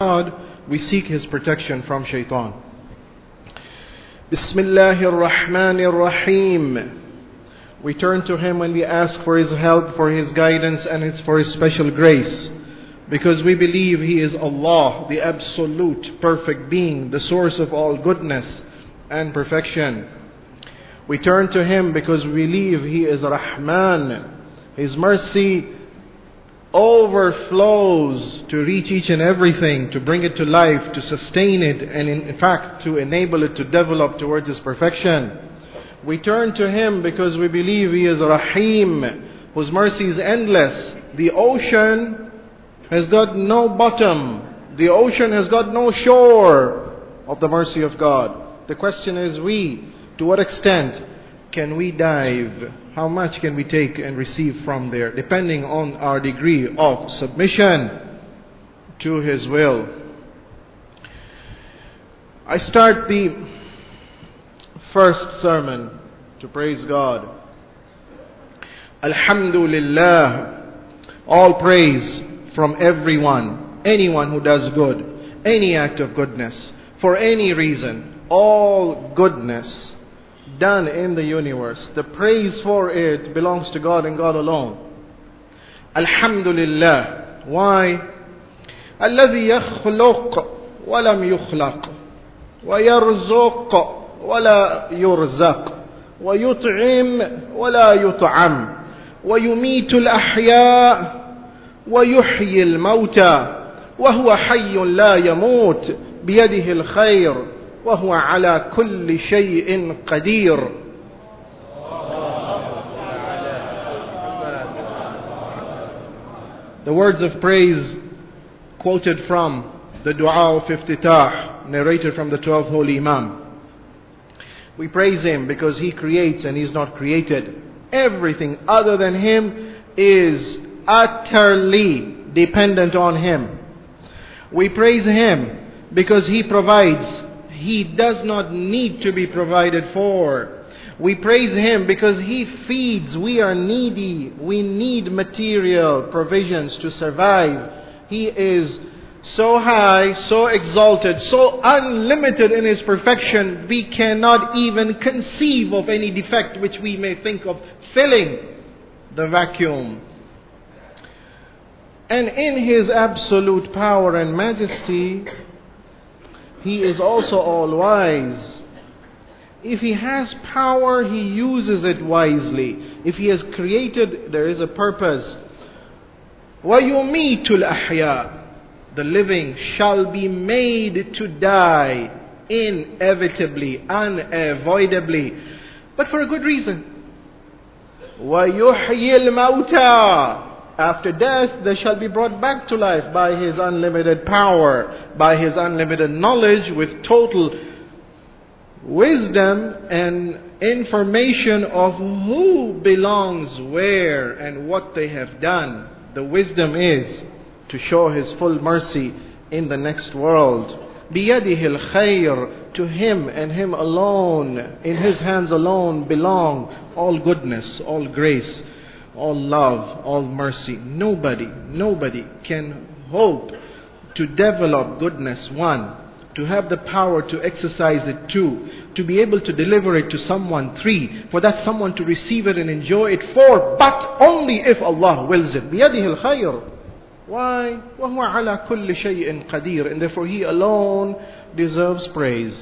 God, we seek His protection from shaitan. Bismillahir Rahmanir Rahim. We turn to Him when we ask for His help, for His guidance, and it's for His special grace. Because we believe He is Allah, the absolute perfect being, the source of all goodness and perfection. We turn to Him because we believe He is Rahman. His mercy overflows to reach each and everything, to bring it to life, to sustain it, and in fact to enable it to develop towards its perfection. We turn to Him because we believe He is Rahim, whose mercy is endless. The ocean has got no bottom. The ocean has got no shore of the mercy of God. The question is, to what extent can we dive? How much can we take and receive from there, depending on our degree of submission to His will. I start the first sermon to praise God. Alhamdulillah. All praise from anyone who does good, any act of goodness, for any reason, all goodness done in the universe, the praise for it belongs to God and God alone. Alhamdulillah. Why? الذي يخلق ولم يخلق ويرزق ولا يرزق ويطعم ولا يطعم ويميت الأحياء ويحيي الموتى وهو حي لا يموت بيده الخير وهو على كل شيء قدير. The words of praise quoted from the Dua of Iftitah, narrated from the 12th Holy Imam. We praise Him because He creates and He's not created. Everything other than Him is utterly dependent on Him. We praise Him because He provides. He does not need to be provided for. We praise Him because He feeds. We are needy. We need material provisions to survive. He is so high, so exalted, so unlimited in His perfection, we cannot even conceive of any defect which we may think of filling the vacuum. And in His absolute power and majesty, He is also all-wise. If He has power, He uses it wisely. If He has created, there is a purpose. وَيُمِيتُ الْأَحْيَاءِ. The living shall be made to die inevitably, unavoidably, but for a good reason. وَيُحْيِي الْمَوْتَى. After death, they shall be brought back to life by His unlimited power, by His unlimited knowledge, with total wisdom and information of who belongs where and what they have done. The wisdom is to show His full mercy in the next world. بِيَدِهِ الْخَيْرِ. To Him and Him alone, in His hands alone belong all goodness, all grace, all love, all mercy. Nobody can hope to develop goodness, one, to have the power to exercise it, two, to be able to deliver it to someone, three, for that someone to receive it and enjoy it, four, but only if Allah wills it. بِيَدِهِ الْخَيْرِ. Why? وَهُوَ عَلَى كُلِّ شَيْءٍ قَدِيرٍ. And therefore He alone deserves praise.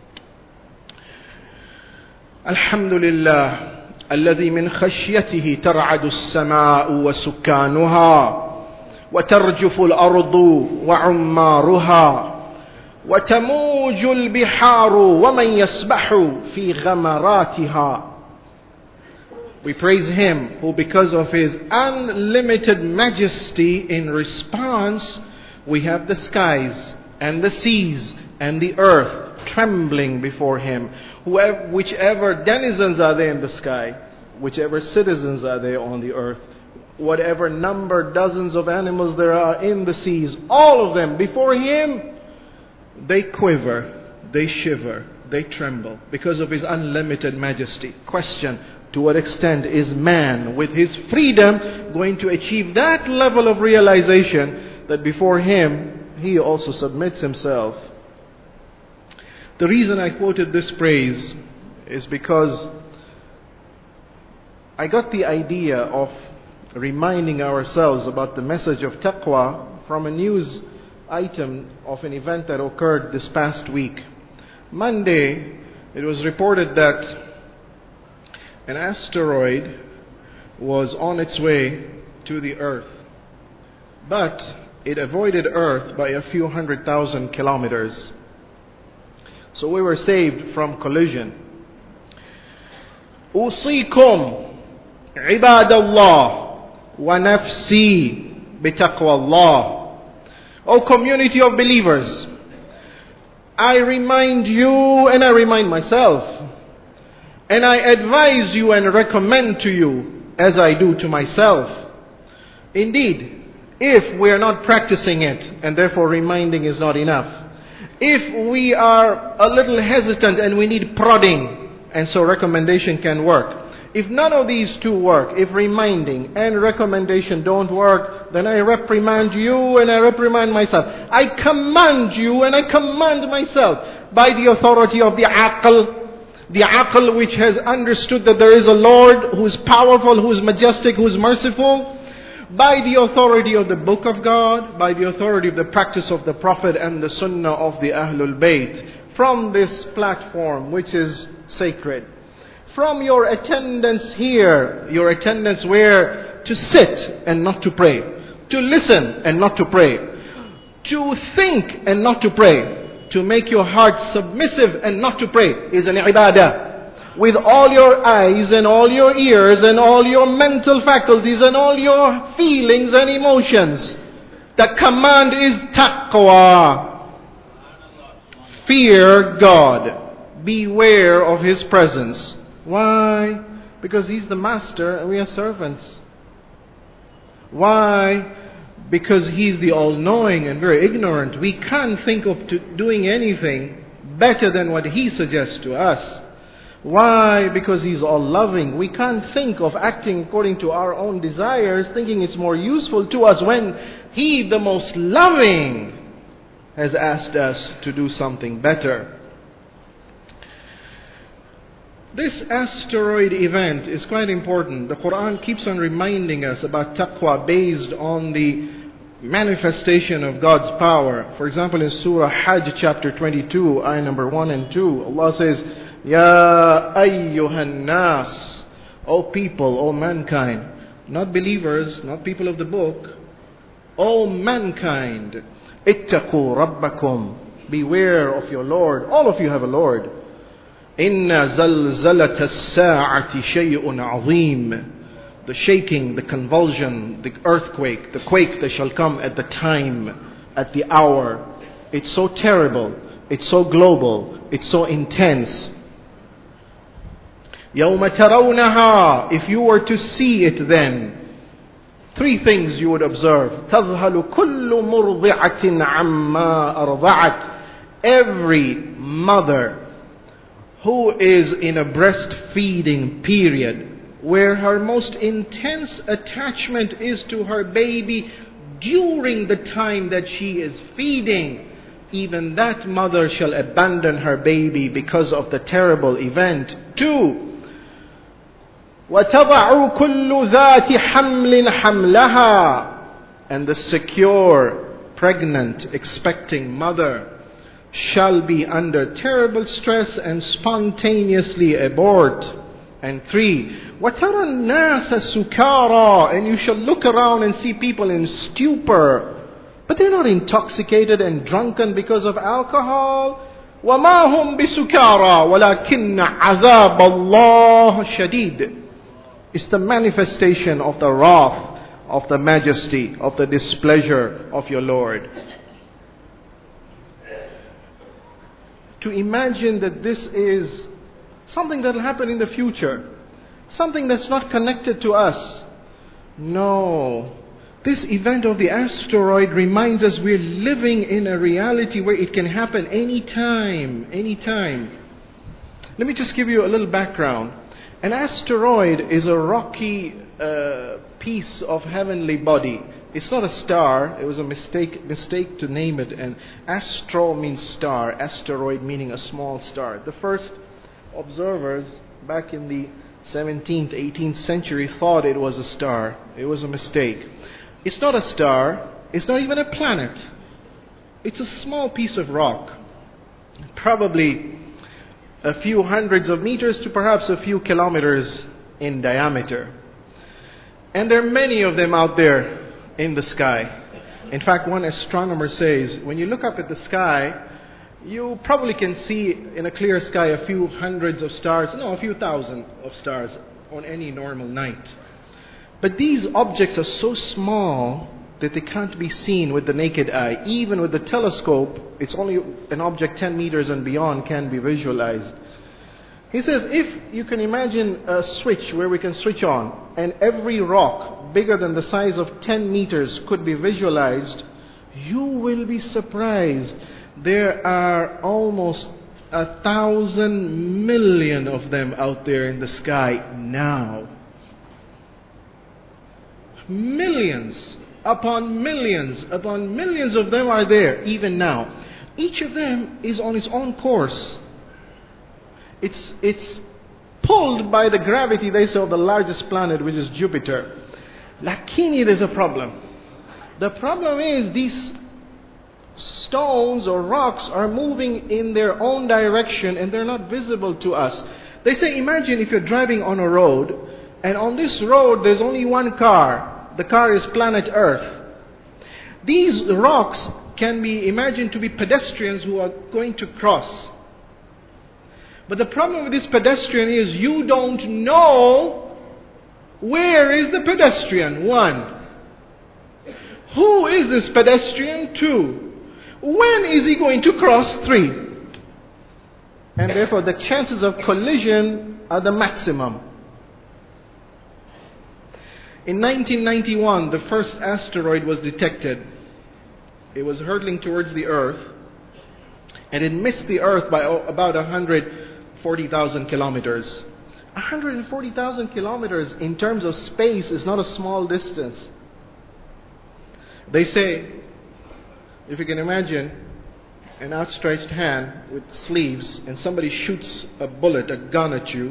Alhamdulillah. الذي من خشيته ترعد السماء وسكانها وترجف الأرض وعمارها وتموج البحار ومن يسبح في غمراتها. We praise Him who, because of His unlimited majesty, in response we have the skies and the seas and the earth trembling before Him. Whichever denizens are there in the sky, whichever citizens are there on the earth, whatever number dozens of animals there are in the seas, all of them before Him, they quiver, they shiver, they tremble because of His unlimited majesty. Question: to what extent is man, with his freedom, going to achieve that level of realization that before him he also submits himself. The reason I quoted this phrase is because I got the idea of reminding ourselves about the message of taqwa from a news item of an event that occurred this past week. Monday, it was reported that an asteroid was on its way to the Earth, but it avoided Earth by a few 100,000 kilometers. So we were saved from collision. أوصيكم عباد الله ونفسي بتقوى الله. O community of believers, I remind you and I remind myself, and I advise you and recommend to you as I do to myself. Indeed, if we are not practicing it, and therefore reminding is not enough, if we are a little hesitant and we need prodding, and so recommendation can work. If none of these two work, if reminding and recommendation don't work, then I reprimand you and I reprimand myself. I command you and I command myself by the authority of the aql which has understood that there is a Lord who is powerful, who is majestic, who is merciful, by the authority of the Book of God, by the authority of the practice of the Prophet and the Sunnah of the Ahlul Bayt, from this platform which is sacred. From your attendance here, your attendance where to sit and not to pray, to listen and not to pray, to think and not to pray, to make your heart submissive and not to pray is an ibadah. With all your eyes and all your ears and all your mental faculties and all your feelings and emotions. The command is taqwa. Fear God. Beware of His presence. Why? Because He's the master and we are servants. Why? Because He's the all-knowing and very ignorant. We can't think of doing anything better than what He suggests to us. Why? Because He's all-loving. We can't think of acting according to our own desires, thinking it's more useful to us when He, the most loving, has asked us to do something better. This asteroid event is quite important. The Quran keeps on reminding us about taqwa based on the manifestation of God's power. For example, in Surah Hajj chapter 22, ayah number 1 and 2, Allah says, Ya ayyuhan nas, O people, O mankind, not believers, not people of the book, O mankind, ittaqu rabbakum, beware of your Lord. All of you have a Lord. Inna zalzalata as-sa'ati shay'un 'azim. The shaking, the convulsion, the earthquake, the quake that shall come at the time, at the hour. It's so terrible, it's so global, it's so intense. يَوْمَ تَرَوْنَهَا. If you were to see it then, three things you would observe. تَذْهَلُ كُلُّ مُرْضِعَةٍ عَمَّا أَرْضَعَتْ. Every mother who is in a breastfeeding period, where her most intense attachment is to her baby during the time that she is feeding, even that mother shall abandon her baby because of the terrible event. 2. وَتَضَعُ كُلُّ ذَاتِ حَمْلٍ حَمْلَهَا. And the secure, pregnant, expecting mother shall be under terrible stress and spontaneously abort. And 3. وَتَرَى النَّاسَ سُكَارَى. And you shall look around and see people in stupor, but they're not intoxicated and drunken because of alcohol. وَمَا هُمْ بِسُكَارَى وَلَكِنَّ عَذَابَ اللَّهِ شَدِيدٌ. It's the manifestation of the wrath, of the majesty, of the displeasure of your Lord. To imagine that this is something that will happen in the future, something that's not connected to us. No. This event of the asteroid reminds us we're living in a reality where it can happen anytime. Let me just give you a little background. An asteroid is a rocky piece of heavenly body. It's not a star. It was a mistake to name it. And astro means star, asteroid meaning a small star. The first observers back in the 17th, 18th century thought it was a star. It was a mistake. It's not a star. It's not even a planet. It's a small piece of rock, probably a few hundreds of meters to perhaps a few kilometers in diameter. And there are many of them out there in the sky. In fact, one astronomer says, when you look up at the sky, you probably can see in a clear sky a few hundreds of stars, no, a few thousand of stars on any normal night. But these objects are so small that they can't be seen with the naked eye. Even with the telescope, it's only an object 10 meters and beyond can be visualized. He says, if you can imagine a switch where we can switch on, and every rock bigger than the size of 10 meters could be visualized, you will be surprised. There are almost 1,000 million of them out there in the sky now. Millions upon millions of them are there even now. Each of them is on its own course. It's pulled by the gravity, they say, of the largest planet, which is Jupiter. Lakini, there's a problem. The problem is these stones or rocks are moving in their own direction and they're not visible to us. They say, imagine if you're driving on a road and on this road there's only one car. The car is planet Earth. These rocks can be imagined to be pedestrians who are going to cross. But the problem with this pedestrian is you don't know where is the pedestrian. 1. Who is this pedestrian? 2. When is he going to cross? 3. And therefore the chances of collision are the maximum. In 1991, the first asteroid was detected. It was hurtling towards the Earth, and it missed the Earth by about 140,000 kilometers. 140,000 kilometers in terms of space is not a small distance. They say, if you can imagine an outstretched hand with sleeves and somebody shoots a bullet, a gun at you,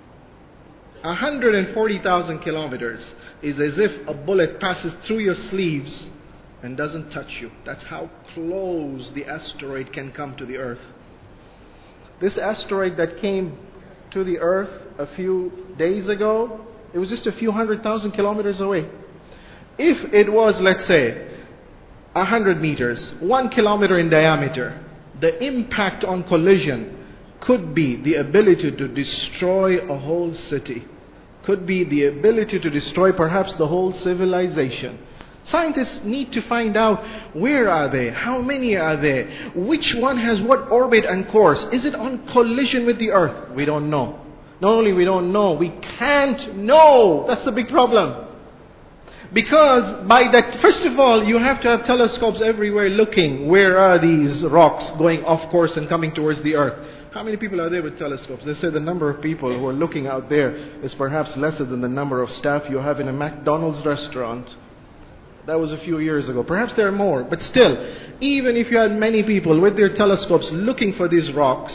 140,000 kilometers is as if a bullet passes through your sleeves and doesn't touch you. That's how close the asteroid can come to the Earth. This asteroid that came to the Earth a few days ago, it was just a few 100,000 kilometers away. If it was, let's say, 100 meters, 1 kilometer in diameter, the impact on collision could be the ability to destroy a whole city. Could be the ability to destroy perhaps the whole civilization. Scientists need to find out, where are they? How many are there? Which one has what orbit and course? Is it on collision with the Earth? We don't know. Not only we don't know, we can't know. That's the big problem. Because by that, first of all, you have to have telescopes everywhere looking. Where are these rocks going off course and coming towards the Earth? How many people are there with telescopes? They say the number of people who are looking out there is perhaps lesser than the number of staff you have in a McDonald's restaurant. That was a few years ago. Perhaps there are more. But still, even if you had many people with their telescopes looking for these rocks,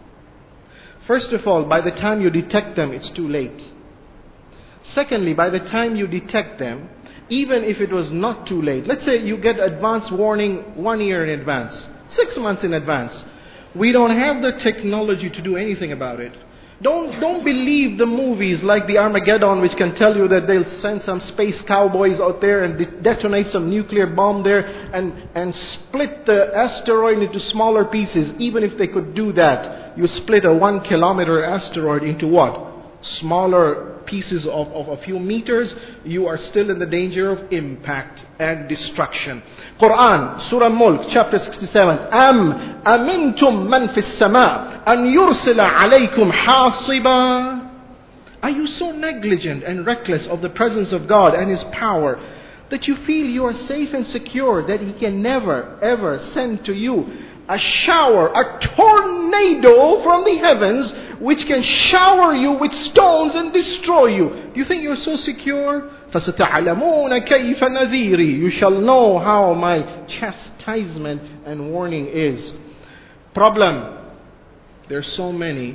first of all, by the time you detect them, it's too late. Secondly, by the time you detect them, even if it was not too late, let's say you get advance warning 1 year in advance, 6 months in advance. We don't have the technology to do anything about it. Don't believe the movies like the Armageddon, which can tell you that they'll send some space cowboys out there and detonate some nuclear bomb there and split the asteroid into smaller pieces. Even if they could do that, you split a 1 kilometer asteroid into what? Smaller pieces of a few meters, you are still in the danger of impact and destruction. Quran, Surah Mulk, chapter 67. Am amintum man fis sama an yursila alaykum hasiba. Are you so negligent and reckless of the presence of God and His power that you feel you are safe and secure, that He can never ever send to you a shower, a tornado from the heavens which can shower you with stones and destroy you. Do you think you're so secure? فَسَتَعْلَمُونَ كَيْفَ نَذِيرِي. You shall know how my chastisement and warning is. Problem. There's so many.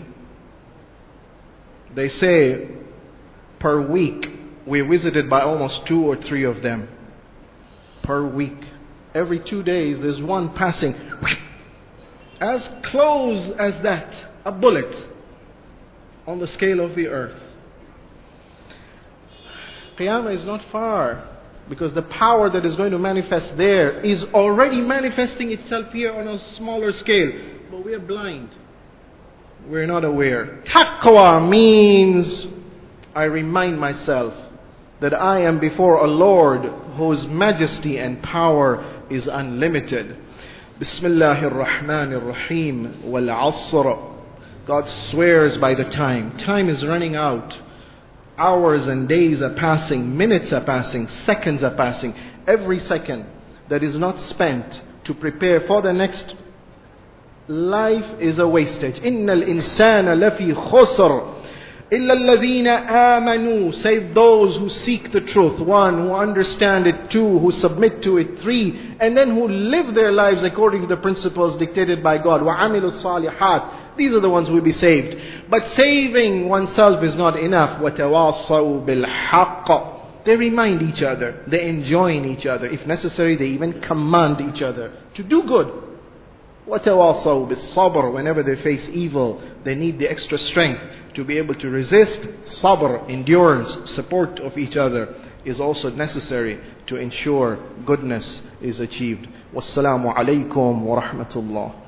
They say per week we're visited by almost 2 or 3 of them. Per week. Every 2 days there's one passing. As close as that. A bullet. On the scale of the earth. Qiyamah is not far. Because the power that is going to manifest there is already manifesting itself here on a smaller scale. But we are blind. We're not aware. Taqwa means I remind myself that I am before a Lord whose majesty and power is unlimited. Bismillahir Rahmanir Rahim wal Asr. God swears by the time. Time is running out. Hours and days are passing, minutes are passing, seconds are passing. Every second that is not spent to prepare for the next life is a wastage. Innal insana lafi khusr illa alladhina amanu, save those who seek the truth. 1, who understand it. 2, who submit to it. 3, and then who live their lives according to the principles dictated by God. Wa amilu salihat. These are the ones who will be saved. But saving oneself is not enough. وَتَوَاصَوْا بِالْحَقِّ. They remind each other. They enjoin each other. If necessary, they even command each other to do good. وَتَوَاصَوْا بِالصَّبْرِ. Whenever they face evil, they need the extra strength to be able to resist. Sabr, endurance, support of each other is also necessary to ensure goodness is achieved. Wassalamu alaikum wa rahmatullah.